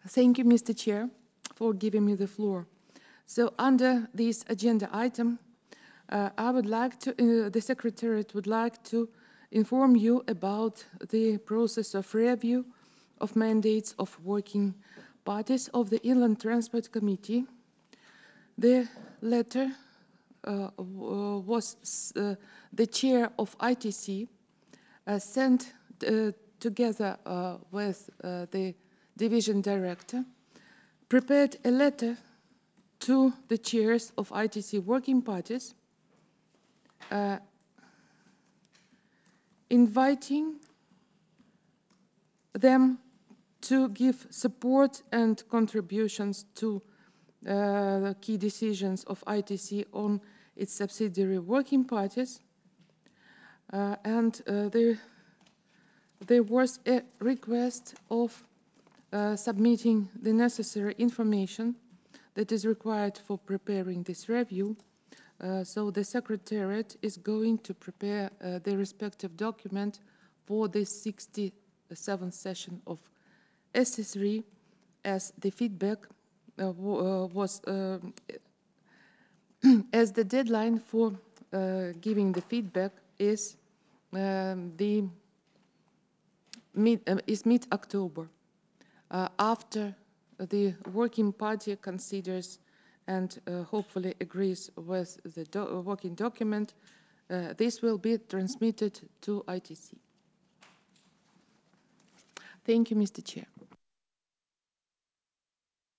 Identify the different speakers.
Speaker 1: Thank you, Mr. Chair, for giving me the floor. So under this agenda item, the Secretariat would like to inform you about the process of review of mandates of working parties of the Inland Transport Committee. The letter was the chair of ITC sent together with the division director, prepared a letter to the chairs of ITC working parties, inviting them to give support and contributions to the key decisions of ITC on its subsidiary working parties. There was a request of submitting the necessary information that is required for preparing this review. So the Secretariat is going to prepare the respective document for the 67th session of SC3, as the feedback as the deadline for giving the feedback is mid-October, after the working party considers and hopefully agrees with the working document. This will be transmitted to ITC. Thank you, Mr. Chair.